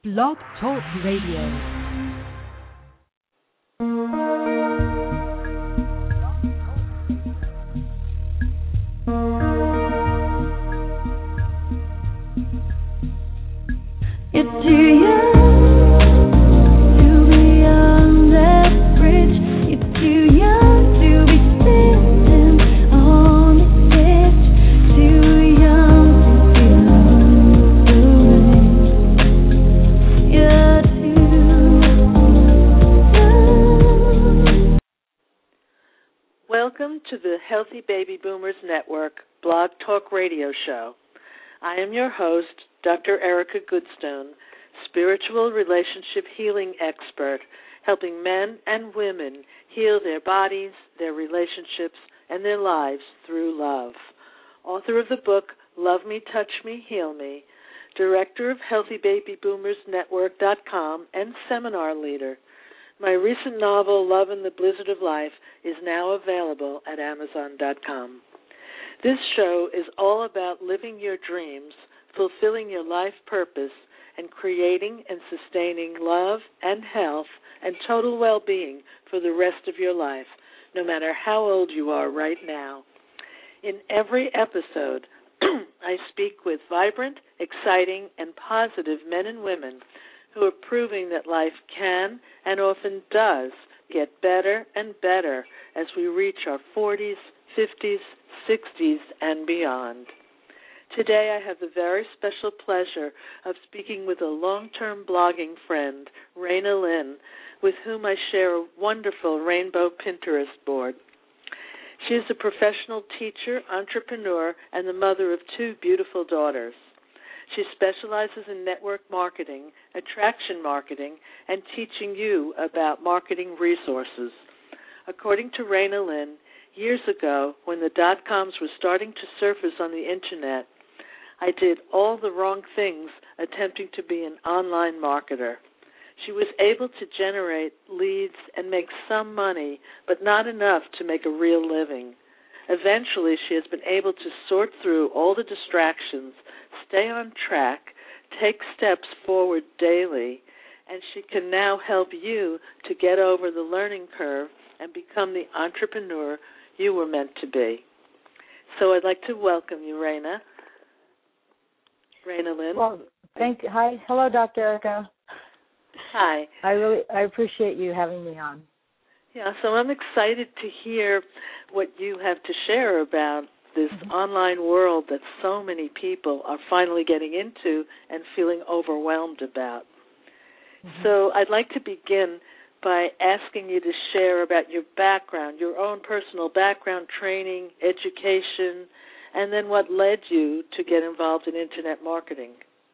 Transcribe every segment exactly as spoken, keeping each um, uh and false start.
Blog Talk Radio. Welcome to the Healthy Baby Boomers Network Blog Talk Radio Show. I am your host, Doctor Erica Goodstone, spiritual relationship healing expert, helping men and women heal their bodies, their relationships, and their lives through love. Author of the book, Love Me, Touch Me, Heal Me, director of Healthy Baby Boomers Network dot com, and seminar leader. My recent novel, Love in the Blizzard of Life, is now available at Amazon dot com. This show is all about living your dreams, fulfilling your life purpose, and creating and sustaining love and health and total well-being for the rest of your life, no matter how old you are right now. In every episode, I speak with vibrant, exciting, and positive men and women who are proving that life can and often does get better and better as we reach our forties, fifties, sixties, and beyond. Today I have the very special pleasure of speaking with a long-term blogging friend, Raina Lynn, with whom I share a wonderful rainbow Pinterest board. She is a professional teacher, entrepreneur, and the mother of two beautiful daughters. She specializes in network marketing, attraction marketing, and teaching you about marketing resources. According to Raina Lynn, years ago, when the dot-coms were starting to surface on the Internet, I did all the wrong things attempting to be an online marketer. She was able to generate leads and make some money, but not enough to make a real living. Eventually, she has been able to sort through all the distractions, stay on track, take steps forward daily, and she can now help you to get over the learning curve and become the entrepreneur you were meant to be. So I'd like to welcome you, Raina. Raina Lynn. Well, thank you. Hi. Hello, Doctor Erica. Hi. I really I appreciate you having me on. Yeah, so I'm excited to hear what you have to share about this mm-hmm. online world that so many people are finally getting into and feeling overwhelmed about. Mm-hmm. So I'd like to begin by asking you to share about your background, your own personal background, training, education, and then what led you to get involved in Internet marketing.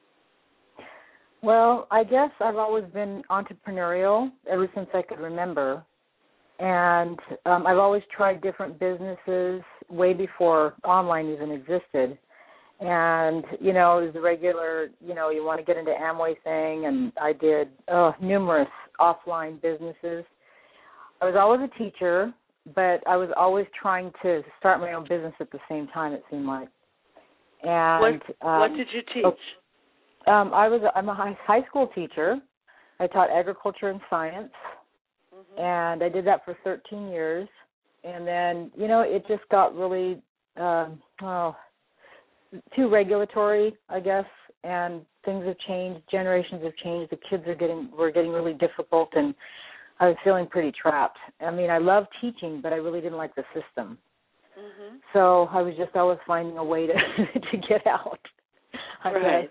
Well, I guess I've always been entrepreneurial ever since I could remember. And um, I've always tried different businesses way before online even existed. And, you know, it was the regular, you know, you want to get into Amway thing, and I did oh, numerous offline businesses. I was always a teacher, but I was always trying to start my own business at the same time, it seemed like. And What, um, what did you teach? Oh, um, I was a, I'm a high, high school teacher. I taught agriculture and science. And I did that for thirteen years. And then, you know, it just got really, um, oh, too regulatory, I guess, and things have changed. Generations have changed. The kids are getting, were getting really difficult, and I was feeling pretty trapped. I mean, I loved teaching, but I really didn't like the system. Mm-hmm. So I was just always finding a way to to get out. Right.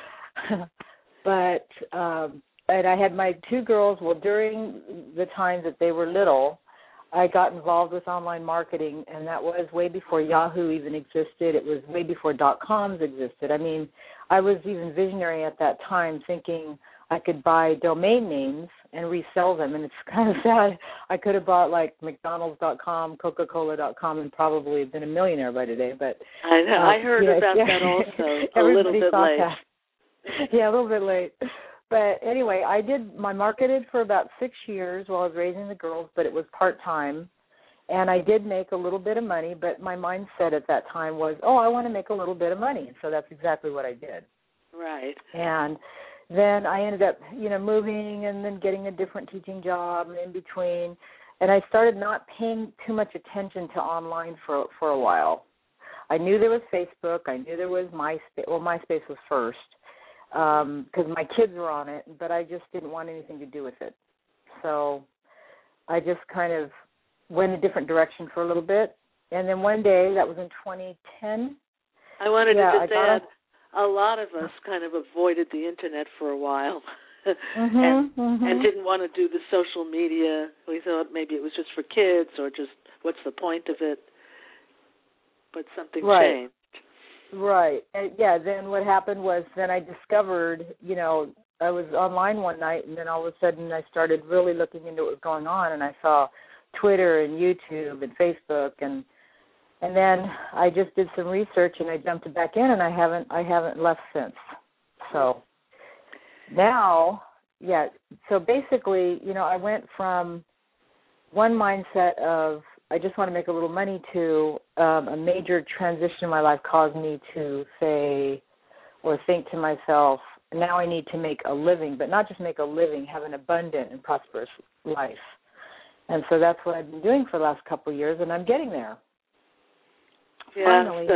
But, um, and I had my two girls, well, during the time that they were little, I got involved with online marketing, and that was way before Yahoo even existed. It was way before dot-coms existed. I mean, I was even visionary at that time, thinking I could buy domain names and resell them, and it's kind of sad. I could have bought, like, McDonald's dot com, Coca-Cola dot com, and probably been a millionaire by today. But I know. Uh, I heard you know, about yeah. that also, a little Everybody bit thought late. That. Yeah, a little bit late. But anyway, I did my marketed for about six years while I was raising the girls, but it was part-time. And I did make a little bit of money, but my mindset at that time was, oh, I want to make a little bit of money. So that's exactly what I did. Right. And then I ended up, you know, moving and then getting a different teaching job and in between. And I started not paying too much attention to online for for a while. I knew there was Facebook. I knew there was MySpace. Well, MySpace was first because um, my kids were on it, but I just didn't want anything to do with it. So I just kind of went a different direction for a little bit. And then one day, that was in twenty ten. I wanted yeah, to just I add, a, a lot of us kind of avoided the Internet for a while mm-hmm, and, mm-hmm. and didn't want to do the social media. We thought maybe it was just for kids or just what's the point of it. But something right. changed. Right. And yeah, then what happened was then I discovered, you know, I was online one night and then all of a sudden I started really looking into what was going on and I saw Twitter and YouTube and Facebook and and then I just did some research and I jumped back in and I haven't I haven't left since. So now, yeah, so basically, you know, I went from one mindset of I just want to make a little money to um, a major transition in my life caused me to say or think to myself, now I need to make a living, but not just make a living, have an abundant and prosperous life. And so that's what I've been doing for the last couple of years, and I'm getting there. Yeah, Finally.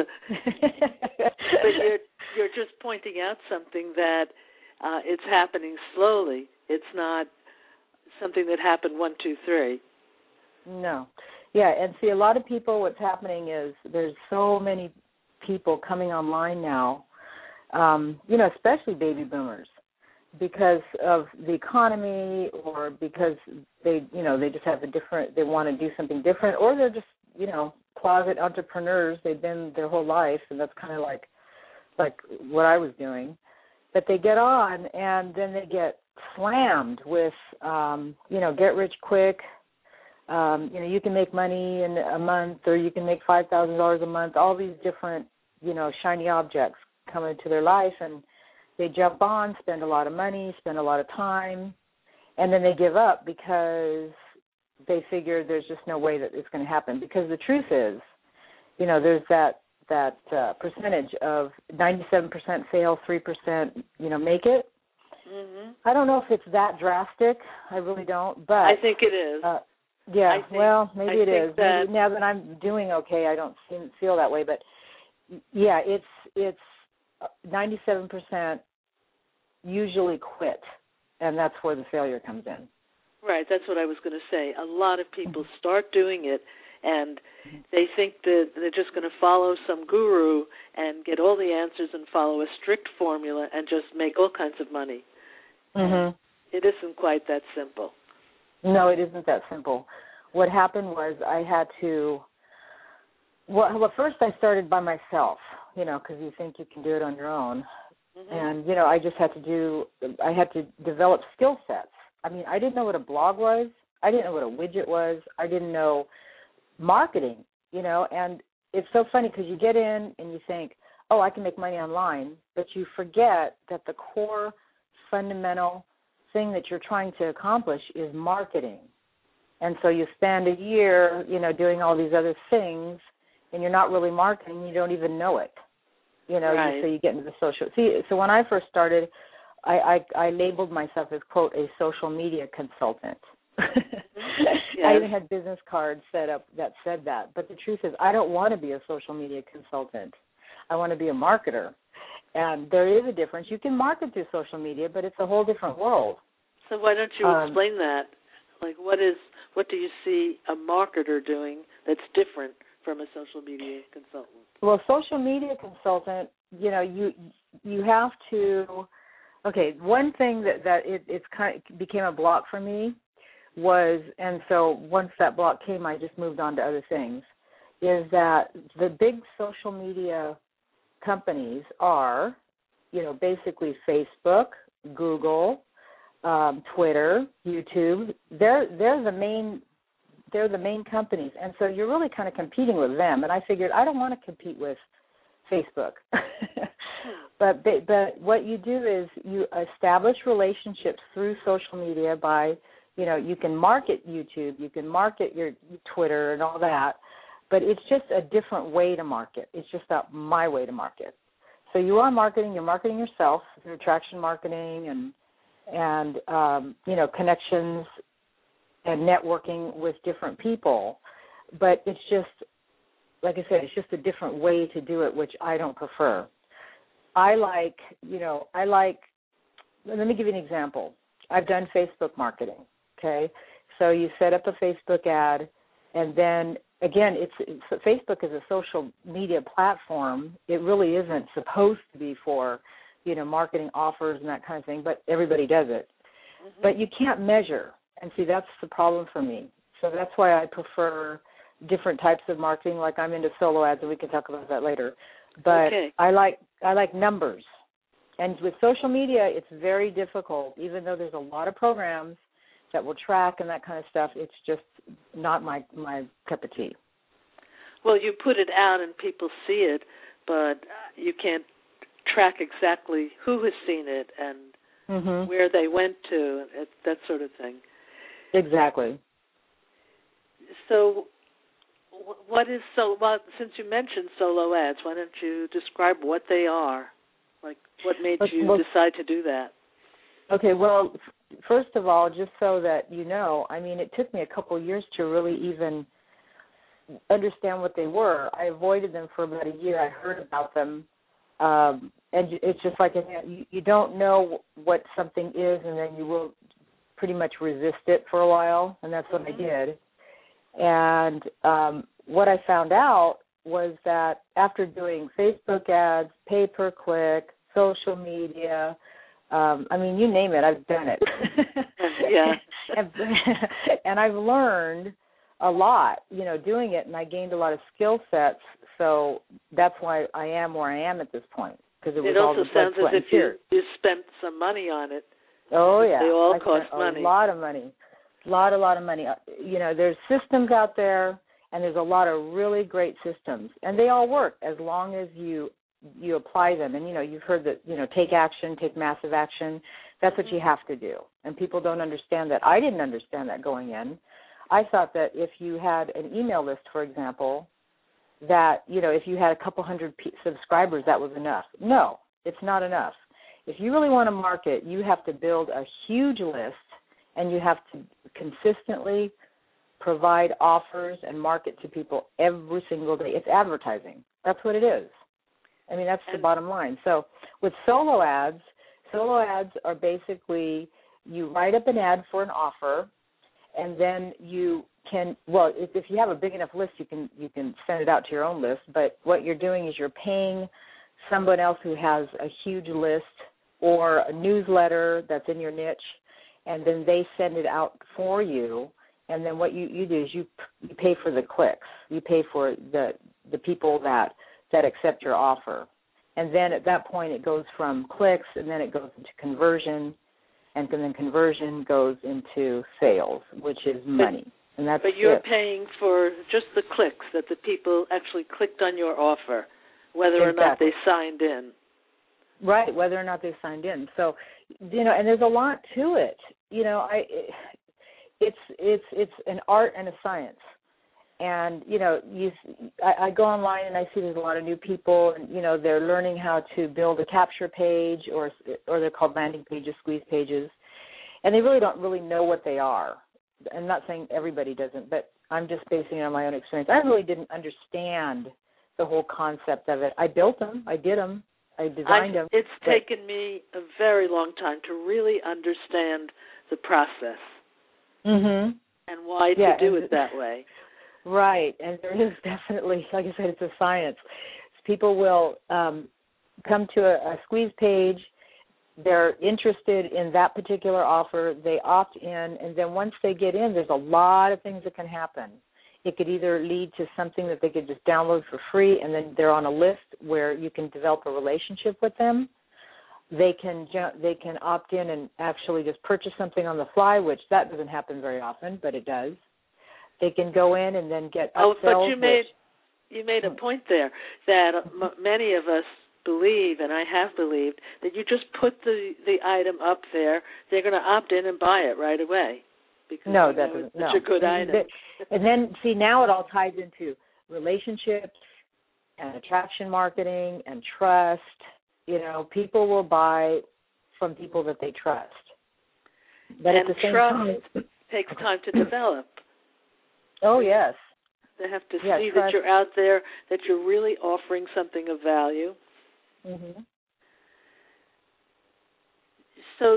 but you're, you're just pointing out something that uh, it's happening slowly. It's not something that happened one, two, three. No. Yeah, and see, a lot of people, what's happening is there's so many people coming online now, um, you know, especially baby boomers, because of the economy or because they, you know, they just have a different, they want to do something different, or they're just, you know, closet entrepreneurs. They've been their whole life, and that's kind of like, like what I was doing. But they get on, and then they get slammed with, um, you know, get rich quick. Um, you know, you can make money in a month, or you can make five thousand dollars a month. All these different, you know, shiny objects come into their life, and they jump on, spend a lot of money, spend a lot of time, and then they give up because they figure there's just no way that it's going to happen. Because the truth is, you know, there's that that uh, percentage of ninety-seven percent fail, three percent, you know, make it. Mm-hmm. I don't know if it's that drastic. I really don't. But I think it is. Uh, yeah, think, well, maybe I it is. That maybe now that I'm doing okay, I don't seem, feel that way. But yeah, it's it's ninety-seven percent usually quit, and that's where the failure comes in. Right, that's what I was going to say. A lot of people start doing it, and they think that they're just going to follow some guru and get all the answers and follow a strict formula and just make all kinds of money. Mm-hmm. It isn't quite that simple. No, it isn't that simple. What happened was I had to, well, well first I started by myself, you know, because you think you can do it on your own. Mm-hmm. And, you know, I just had to do, I had to develop skill sets. I mean, I didn't know what a blog was. I didn't know what a widget was. I didn't know marketing, you know, and it's so funny because you get in and you think, oh, I can make money online, but you forget that the core fundamental thing that you're trying to accomplish is marketing. And so you spend a year, you know, doing all these other things, and you're not really marketing. You don't even know it, you know, right. you, so you get into the social. See, so when I first started, I, I, I labeled myself as, quote, a social media consultant. Yes. I even had business cards set up that said that. But the truth is, I don't want to be a social media consultant. I want to be a marketer. And there is a difference. You can market through social media, but it's a whole different world. So why don't you um, explain that? Like, what is what do you see a marketer doing that's different from a social media consultant? Well, social media consultant, you know, you you have to. Okay, one thing that that it it's kind of became a block for me was, and so once that block came, I just moved on to other things. Is that the big social media companies are, you know, basically Facebook, Google, um, Twitter, YouTube. They're they're the main they're the main companies, and so you're really kind of competing with them. And I figured I don't want to compete with Facebook, but but what you do is you establish relationships through social media by, you know, you can market YouTube, you can market your Twitter and all that. But it's just a different way to market. It's just not my way to market. So you are marketing. You're marketing yourself through attraction marketing and and um, you know, connections and networking with different people. But it's just, like I said, it's just a different way to do it, which I don't prefer. I like, you know, I like. Let me give you an example. I've done Facebook marketing. Okay, so you set up a Facebook ad, and then again, it's, it's Facebook is a social media platform. It really isn't supposed to be for, you know, marketing offers and that kind of thing, but everybody does it. Mm-hmm. But you can't measure, and see, that's the problem for me. So that's why I prefer different types of marketing. Like I'm into solo ads, and we can talk about that later. But okay. I like I like numbers, and with social media, it's very difficult. Even though there's a lot of programs that will track and that kind of stuff, it's just not my my cup of tea. Well, you put it out and people see it, but you can't track exactly who has seen it and mm-hmm. where they went to, that sort of thing. Exactly. So what is so, well, since you mentioned solo ads, why don't you describe what they are? Like, what made you well, decide to do that? Okay, well, first of all, just so that you know, I mean, it took me a couple of years to really even understand what they were. I avoided them for about a year. I heard about them, um, and it's just like you, you don't know what something is, and then you will pretty much resist it for a while, and that's what mm-hmm. I did. And um, what I found out was that after doing Facebook ads, pay-per-click, social media, um, I mean, you name it, I've done it. Yeah. and, and I've learned a lot, you know, doing it, and I gained a lot of skill sets. So that's why I am where I am at this point, because it was it all also the blood, sounds sweat, as if you, you spent some money on it. Oh yeah, they all I cost spent money. A lot of money, a lot, a lot of money. You know, there's systems out there, and there's a lot of really great systems, and they all work as long as you you apply them. And you know, you've heard that, you know, take action, take massive action. That's what you have to do, and people don't understand that. I didn't understand that going in. I thought that if you had an email list, for example, that, you know, if you had a couple hundred p- subscribers, that was enough. No, it's not enough. If you really want to market, you have to build a huge list, and you have to consistently provide offers and market to people every single day. It's advertising. That's what it is. I mean, that's the bottom line. So with solo ads, solo ads are basically you write up an ad for an offer, and then you can, well, if, if you have a big enough list, you can you can send it out to your own list. But what you're doing is you're paying someone else who has a huge list or a newsletter that's in your niche, and then they send it out for you. And then what you, you do is you you pay for the clicks. You pay for the the people that, that accept your offer. And then at that point it goes from clicks, and then it goes into conversion, and then conversion goes into sales, which is money. And that's But you're it. paying for just the clicks, that the people actually clicked on your offer, whether exactly. or not they signed in. Right, whether or not they signed in. So, you know, and there's a lot to it. You know, I it's it's it's an art and a science. And, you know, you, I, I go online and I see there's a lot of new people, and, you know, they're learning how to build a capture page, or or they're called landing pages, squeeze pages, and they really don't really know what they are. I'm not saying everybody doesn't, but I'm just basing it on my own experience. I really didn't understand the whole concept of it. I built them. I did them. I designed I, them. It's taken me a very long time to really understand the process mm-hmm. and why yeah, to do it that way. Right, and there is definitely, like I said, it's a science. People will um, come to a, a squeeze page, they're interested in that particular offer, they opt in, and then once they get in, there's a lot of things that can happen. It could either lead to something that they could just download for free, and then they're on a list where you can develop a relationship with them. They can they can opt in and actually just purchase something on the fly, which that doesn't happen very often, but it does. They can go in and then get upsells. Oh, but you made which, you made a point there that m- many of us believe, and I have believed, that you just put the, the item up there, they're going to opt in and buy it right away. Because no, you that know doesn't. It's no. a good item. And then, see, now it all ties into relationships and attraction marketing and trust You know, people will buy from people that they trust. But and at the same trust time, takes time to develop. Oh, yes. They have to yeah, see trust. that you're out there, that you're really offering something of value. Mm-hmm. So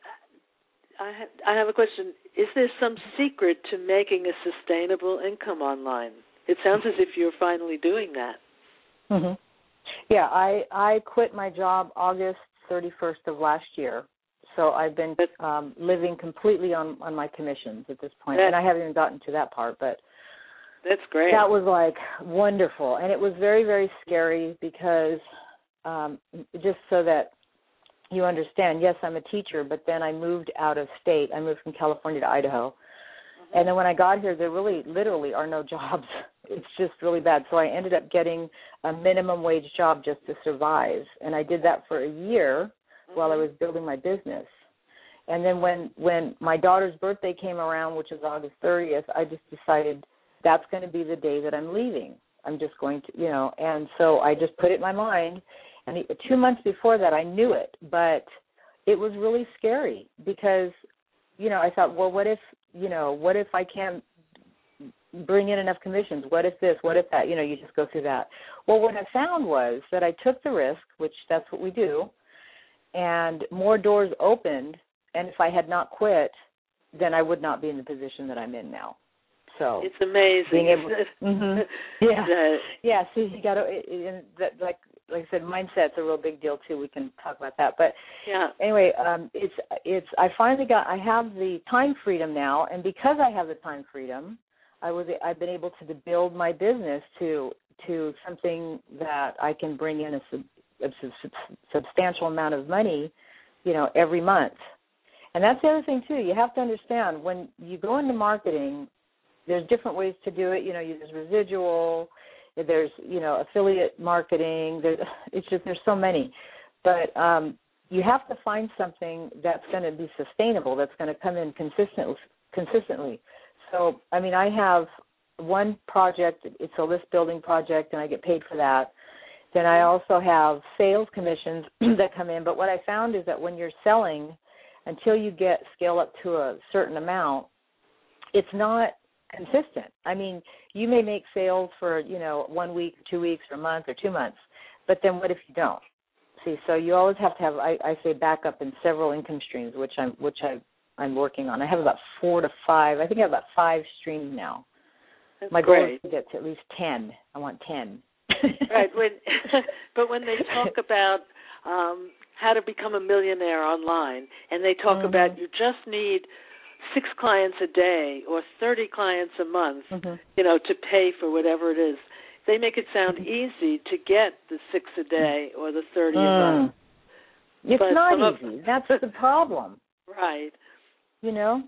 I, ha- I have a question. Is there some secret to making a sustainable income online? It sounds as if you're finally doing that. Mm-hmm. Yeah, I, I quit my job August thirty-first of last year. So I've been um, living completely on, on my commissions at this point. And I haven't even gotten to that part, but that's great. That was like wonderful. And it was very, very scary because um, just so that you understand, yes, I'm a teacher, but then I moved out of state. I moved from California to Idaho. Mm-hmm. And then when I got here, there really literally are no jobs. It's just really bad. So I ended up getting a minimum wage job just to survive. And I did that for a year mm-hmm. while I was building my business. And then when, when my daughter's birthday came around, which is August thirtieth, I just decided that's going to be the day that I'm leaving. I'm just going to, you know, and so I just put it in my mind. And two months before that, I knew it, but it was really scary because, you know, I thought, well, what if, you know, what if I can't bring in enough commissions? What if this? What if that? You know, you just go through that. Well, what I found was that I took the risk, which that's what we do, and more doors opened. And if I had not quit, then I would not be in the position that I'm in now. So it's amazing. Being able, mm-hmm. Yeah, that, yeah. So you got to, like, like I said, mindset's a real big deal too. We can talk about that. But yeah. Anyway, um, it's it's. I finally got. I have the time freedom now, and because I have the time freedom, I was. I've been able to build my business to to something that I can bring in a, sub, a sub, substantial amount of money, you know, every month. And that's the other thing too. You have to understand when you go into marketing. There's different ways to do it. You know, there's residual, there's, you know, affiliate marketing. There's, it's just, there's so many. But um, you have to find something that's going to be sustainable, that's going to come in consistent, consistently. So, I mean, I have one project. It's a list building project, and I get paid for that. Then I also have sales commissions that come in. But what I found is that when you're selling, until you get scale up to a certain amount, it's not consistent. I mean, you may make sales for, you know, one week, two weeks, or a month, or two months, but then what if you don't? See, so you always have to have, I, I say, backup in several income streams, which I'm, which I, I'm working on. I have about four to five. I think I have about five streams now. That's My goal great. is to get to at least ten. I want ten. Right. When, but when they talk about um, how to become a millionaire online, and they talk mm-hmm. about you just need six clients a day or thirty clients a month, mm-hmm. you know, to pay for whatever it is. They make it sound easy to get the six a day or the thirty mm. a month. It's but not easy. Of, That's the problem. Right. You know?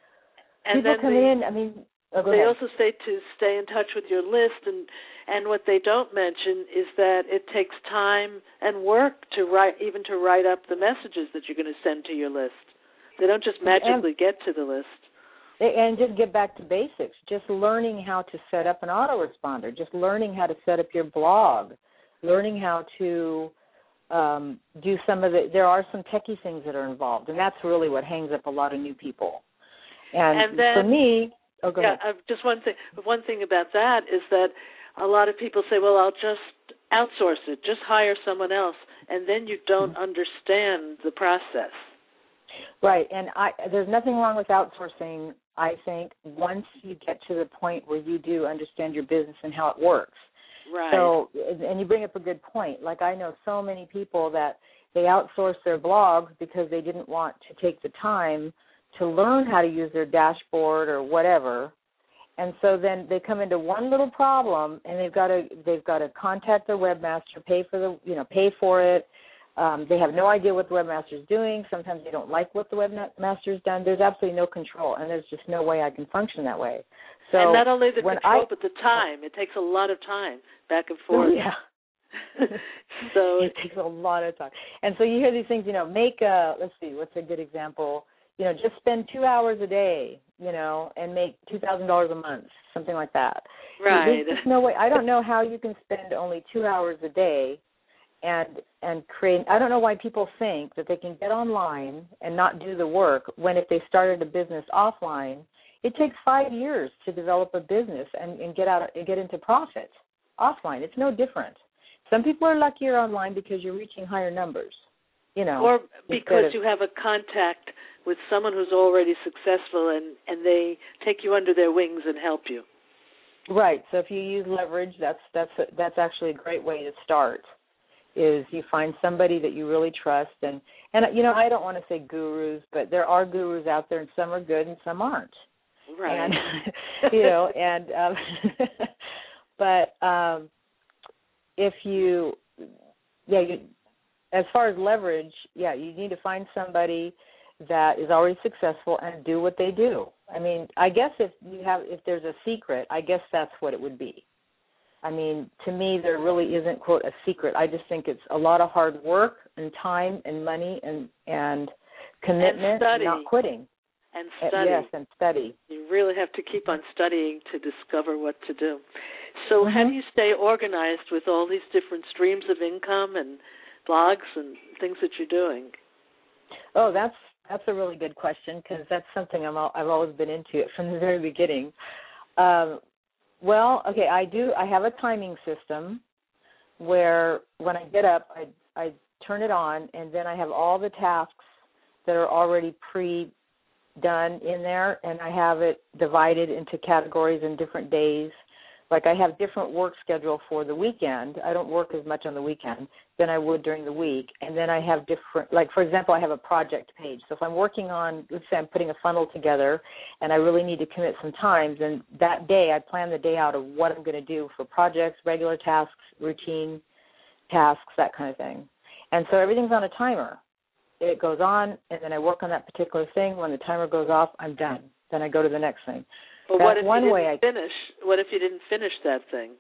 And People then come the, in, I mean, oh, go they ahead. also say to stay in touch with your list, and, and what they don't mention is that it takes time and work to write, even to write up the messages that you're going to send to your list. They don't just magically and, get to the list. And just get back to basics, just learning how to set up an autoresponder, just learning how to set up your blog, learning how to um, do some of the, there are some techie things that are involved, and that's really what hangs up a lot of new people. And, and then, for me, oh, go yeah, ahead. Uh, just one thing, one thing about that is that a lot of people say, well, I'll just outsource it, just hire someone else, and then you don't mm-hmm. understand the process. Right, and I, there's nothing wrong with outsourcing, I think, once you get to the point where you do understand your business and how it works. Right. So, and you bring up a good point. Like, I know so many people that they outsource their blogs because they didn't want to take the time to learn how to use their dashboard or whatever. And so then they come into one little problem, and they've got to they've got to contact their webmaster, pay for the you know pay for it. Um, they have no idea what the webmaster is doing. Sometimes they don't like what the webmaster's done. There's absolutely no control, and there's just no way I can function that way. So and not only the when control, I, but the time. It takes a lot of time back and forth. Oh, yeah. So it takes a lot of time. And so you hear these things, you know, make a, let's see, what's a good example? You know, just spend two hours a day, you know, and make two thousand dollars a month, something like that. Right. There's just no way. I don't know how you can spend only two hours a day and and create. I don't know why people think that they can get online and not do the work when if they started a business offline, it takes five years to develop a business and, and get out and get into profit offline. It's no different. Some people are luckier online because you're reaching higher numbers, you know. Or because of, you have a contact with someone who's already successful and, and they take you under their wings and help you. Right. So if you use leverage, that's that's a, that's actually a great way to start. Is you find somebody that you really trust, and and you know, I don't want to say gurus, but there are gurus out there, and some are good and some aren't. Right. And you know, and um, but um, if you, yeah, you, as far as leverage, yeah, you need to find somebody that is already successful and do what they do. I mean, I guess if you have, if there's a secret, I guess that's what it would be. I mean, to me, there really isn't, quote, a secret. I just think it's a lot of hard work and time and money and and commitment, and, study. and not quitting. And study. Yes, and study. You really have to keep on studying to discover what to do. So mm-hmm. how do you stay organized with all these different streams of income and blogs and things that you're doing? Oh, that's that's a really good question because that's something I'm all, I've always been into it from the very beginning. Um, well, okay, I do. I have a timing system where when I get up, I I turn it on, and then I have all the tasks that are already pre done in there, and I have it divided into categories in different days. Like I have different work schedule for the weekend. I don't work as much on the weekend than I would during the week. And then I have different, like for example, I have a project page. So if I'm working on, let's say I'm putting a funnel together and I really need to commit some time, then that day I plan the day out of what I'm going to do for projects, regular tasks, routine tasks, that kind of thing. And so everything's on a timer. It goes on, and then I work on that particular thing. When the timer goes off, I'm done. Then I go to the next thing. But That's what if one you way didn't I, finish? What if you didn't finish that thing?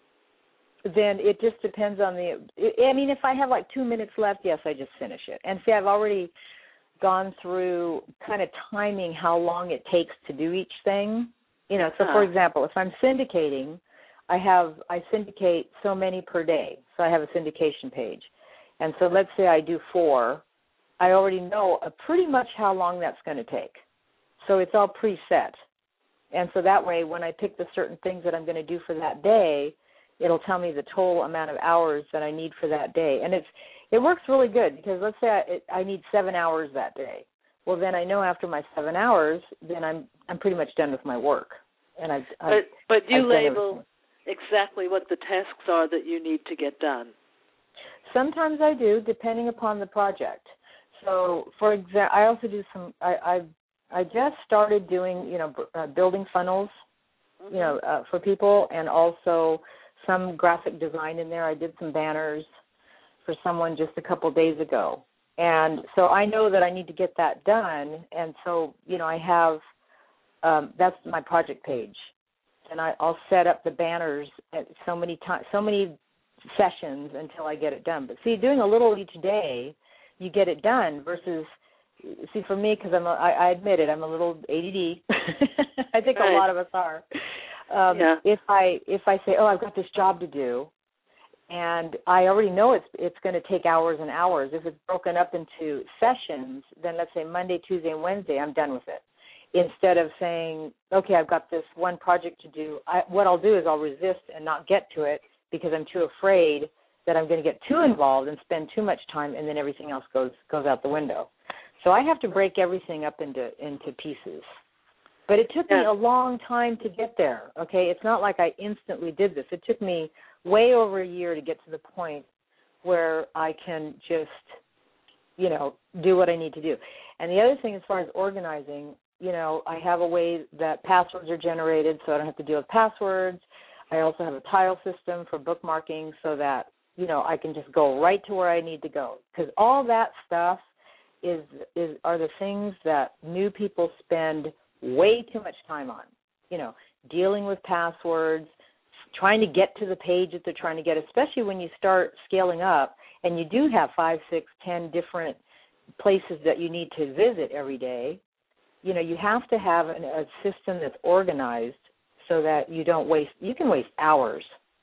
Then it just depends on the. I mean, if I have like two minutes left, yes, I just finish it. And see, I've already gone through kind of timing how long it takes to do each thing. You know, so huh. for example, if I'm syndicating, I have I syndicate so many per day. So I have a syndication page, and so let's say I do four. I already know uh, pretty much how long that's going to take. So it's all preset. And so that way, when I pick the certain things that I'm going to do for that day, it'll tell me the total amount of hours that I need for that day. And it's it works really good because let's say I, it, I need seven hours that day. Well, then I know after my seven hours, then I'm I'm pretty much done with my work. And I've, I've But, but you I've label exactly what the tasks are that you need to get done. Sometimes I do, depending upon the project. So, for example, I also do some. I I, I just started doing, you know, uh, building funnels, mm-hmm. you know, uh, for people, and also some graphic design in there. I did some banners for someone just a couple days ago, and so I know that I need to get that done. And so, you know, I have um, that's my project page, and I, I'll set up the banners at so many times, so many sessions until I get it done. But see, doing a little each day, you get it done versus, see, for me, because I'm, a, I, I admit it, I'm a little A D D. I think right. a lot of us are. Um, yeah. If I if I say, oh, I've got this job to do, and I already know it's it's going to take hours and hours. If it's broken up into sessions, then let's say Monday, Tuesday, and Wednesday, I'm done with it. Instead of saying, okay, I've got this one project to do, I, what I'll do is I'll resist and not get to it because I'm too afraid that I'm going to get too involved and spend too much time, and then everything else goes goes out the window. So I have to break everything up into into pieces. But it took yeah. me a long time to get there, okay? It's not like I instantly did this. It took me way over a year to get to the point where I can just, you know, do what I need to do. And the other thing as far as organizing, you know, I have a way that passwords are generated so I don't have to deal with passwords. I also have a tile system for bookmarking so that, you know, I can just go right to where I need to go. Because all that stuff is is are the things that new people spend way too much time on. You know, dealing with passwords, trying to get to the page that they're trying to get, especially when you start scaling up and you do have five, six, ten different places that you need to visit every day. You know, you have to have an, a system that's organized so that you don't waste, you can waste hours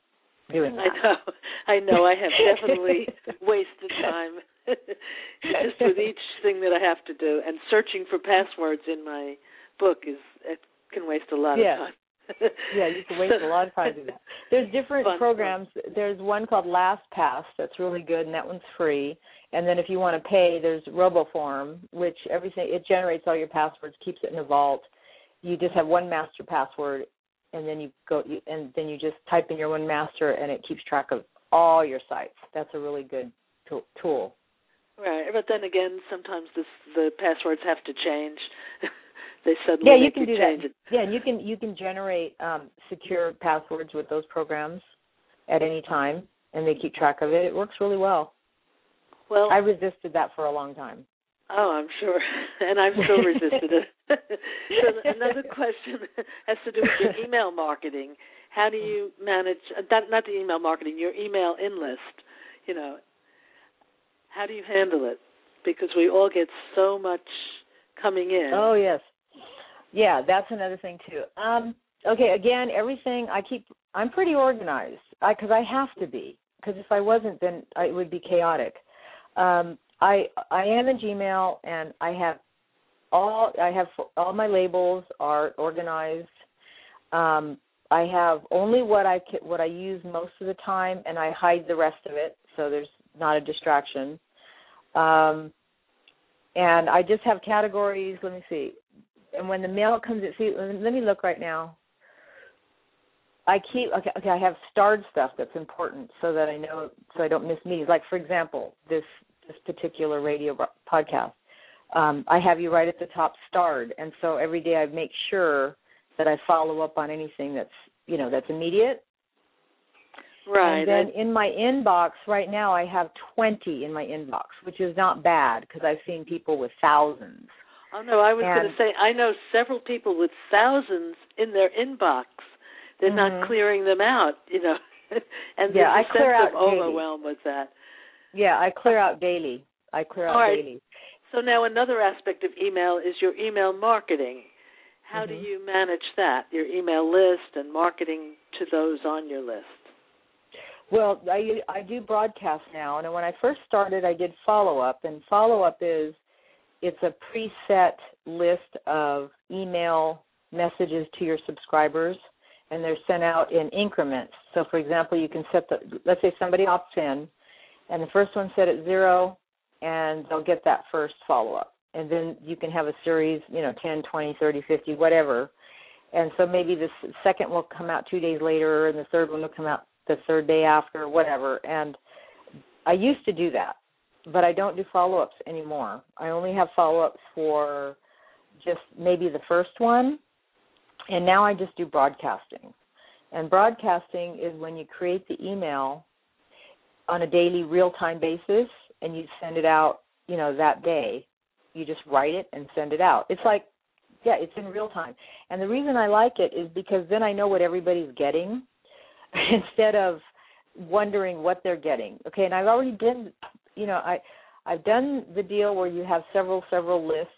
doing that. I know. I know. I have definitely wasted time just with each thing that I have to do. And searching for passwords in my book is it can waste a lot yeah. of time. yeah, you can waste a lot of time doing that. There's different fun, programs. Fun. There's one called LastPass that's really good, and that one's free. And then if you want to pay, there's RoboForm, which everything it generates all your passwords, keeps it in a vault. You just have one master password, and then you go you, and then you just type in your one master, and it keeps track of all your sites. That's a really good to- tool. Right, but then again, sometimes this, the passwords have to change. They suddenly yeah, you can do change that. It. Yeah, and you can you can generate um, secure passwords with those programs at any time, and they keep track of it. It works really well. Well, I resisted that for a long time. Oh, I'm sure, and I've still resisted it. So another question has to do with your email marketing. How do you manage that? Not the email marketing, your email enlist. You know, how do you handle it? Because we all get so much coming in. Oh yes. Yeah, that's another thing too. Um, okay, again, everything I keep. I'm pretty organized because I, I have to be. Because if I wasn't, then I, it would be chaotic. Um, I I am in Gmail, and I have all I have all my labels are organized. Um, I have only what I what I use most of the time, and I hide the rest of it, so there's not a distraction. Um, and I just have categories. Let me see. And when the mail comes in, see, let me look right now. I keep, okay, okay, I have starred stuff that's important so that I know, so I don't miss meetings. Like, for example, this this particular radio podcast, um, I have you right at the top starred. And so every day I make sure that I follow up on anything that's, you know, that's immediate. Right. And then in my inbox right now I have twenty in my inbox, which is not bad because I've seen people with thousands. Oh, no, I was and, going to say, I know several people with thousands in their inbox. They're mm-hmm. not clearing them out, you know. And yeah, there's I a clear sense out of overwhelm with that. Yeah, I clear out daily. I clear out All right. daily. So now another aspect of email is your email marketing. How mm-hmm. do you manage that, your email list and marketing to those on your list? Well, I, I do broadcast now, and when I first started, I did follow-up, and follow-up is it's a preset list of email messages to your subscribers, and they're sent out in increments. So, for example, you can set the, let's say somebody opts in, and the first one's set at zero, and they'll get that first follow-up. And then you can have a series, you know, ten, twenty, thirty, fifty, whatever. And so maybe the second will come out two days later, and the third one will come out the third day after, whatever. And I used to do that, but I don't do follow-ups anymore. I only have follow-ups for just maybe the first one, and now I just do broadcasting. And broadcasting is when you create the email on a daily real-time basis, and you send it out, you know, that day. You just write it and send it out. It's like, yeah, it's in real time. And the reason I like it is because then I know what everybody's getting instead of wondering what they're getting. Okay, and I've already done, you know, I, I've done the deal where you have several, several lists,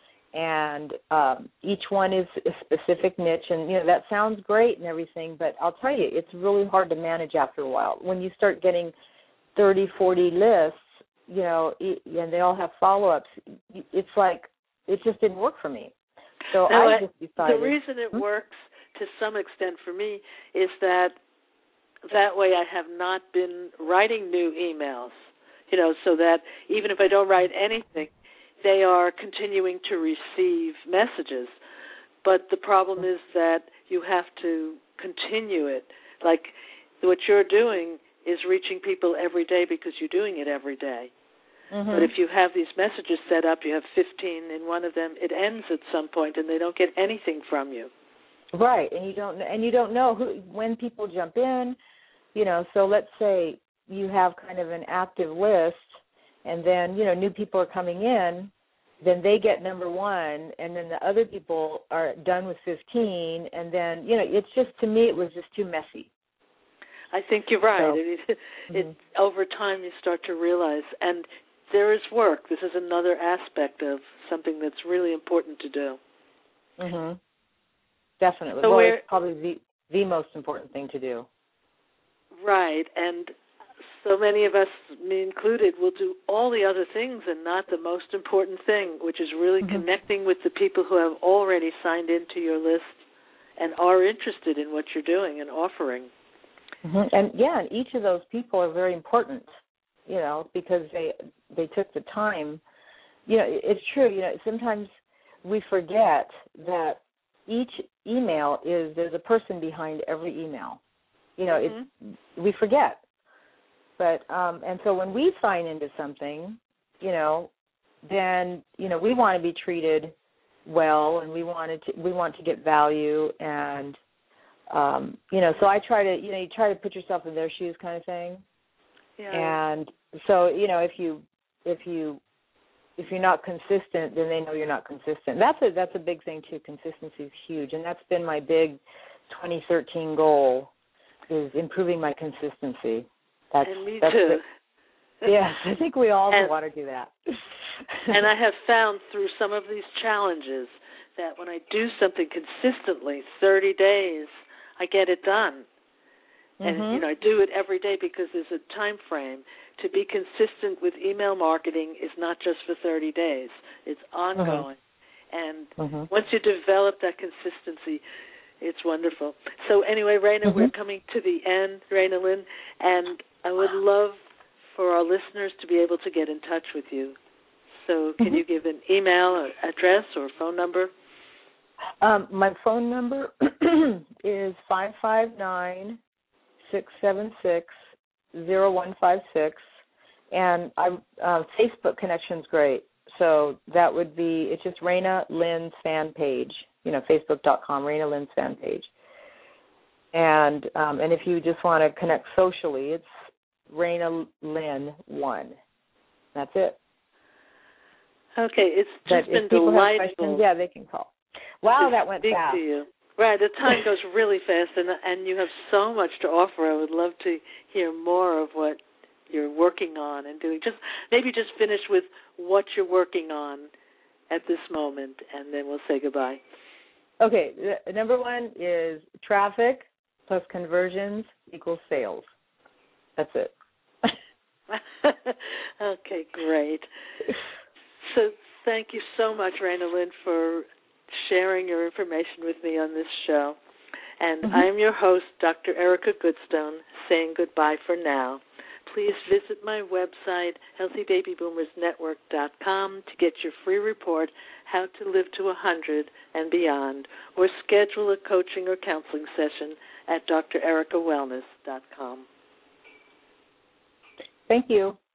and um, each one is a specific niche, and, you know, that sounds great and everything, but I'll tell you, it's really hard to manage after a while. When you start getting thirty, forty lists, you know, and they all have follow-ups, it's like it just didn't work for me. So no, I just decided. The reason it hmm? works to some extent for me is that that way I have not been writing new emails, you know, so that even if I don't write anything, they are continuing to receive messages. But the problem is that you have to continue it. Like what you're doing is reaching people every day because you're doing it every day. Mm-hmm. But if you have these messages set up, you have fifteen in one of them, it ends at some point and they don't get anything from you. Right, and you don't and you don't know who when people jump in, you know, so let's say you have kind of an active list and then, you know, new people are coming in, then they get number one, and then the other people are done with fifteen, and then, you know, it's just, to me, it was just too messy. I think you're right. So, it, it, mm-hmm. Over time you start to realize, and there is work. This is another aspect of something that's really important to do. Mhm. Definitely. So well, it's probably the, the most important thing to do. Right, and so many of us, me included, will do all the other things and not the most important thing, which is really mm-hmm. connecting with the people who have already signed into your list and are interested in what you're doing and offering. Mm-hmm. And yeah, and each of those people are very important, you know, because they they took the time. You know, it's true. You know, sometimes we forget that each email is there's a person behind every email. You know, mm-hmm. it, we forget. But um, and so when we sign into something, you know, then you know we want to be treated well, and we wanted to we want to get value, and um, you know, so I try to you know you try to put yourself in their shoes, kind of thing. Yeah. And so you know if you if you if you're not consistent, then they know you're not consistent. That's a that's a big thing too. Consistency is huge, and that's been my big twenty thirteen goal, is improving my consistency. That's, and me that's too. The, yes, I think we all and, want to do that. And I have found through some of these challenges that when I do something consistently, thirty days, I get it done. Mm-hmm. And, you know, I do it every day because there's a time frame. To be consistent with email marketing is not just for thirty days. It's ongoing. Mm-hmm. And mm-hmm. once you develop that consistency, it's wonderful. So anyway, Raina, mm-hmm. we're coming to the end, Raina Lynn, and I would love for our listeners to be able to get in touch with you. So can mm-hmm. you give an email, or address, or phone number? Um, my phone number is five five nine, six seven six, zero one five six, and I, uh, Facebook connection's great. So that would be, it's just Raina Lynn's fan page, you know, facebook dot com, Raina Lynn's fan page. And um, and if you just want to connect socially, it's Raina Lynn one. That's it. Okay, it's just but been if people delightful. Have questions, yeah, they can call. Wow, that went speak fast. To you. Right, the time goes really fast, and and you have so much to offer. I would love to hear more of what you're working on and doing. Just maybe just finish with what you're working on at this moment, and then we'll say goodbye. Okay, the, number one is traffic plus conversions equals sales. That's it. Okay, great. So thank you so much, Raina Lynn, for sharing your information with me on this show. And mm-hmm. I'm your host, Doctor Erica Goodstone, saying goodbye for now. Please visit my website, healthy baby boomers network dot com, to get your free report, How to Live to one hundred and Beyond, or schedule a coaching or counseling session at d r erica wellness dot com. Thank you.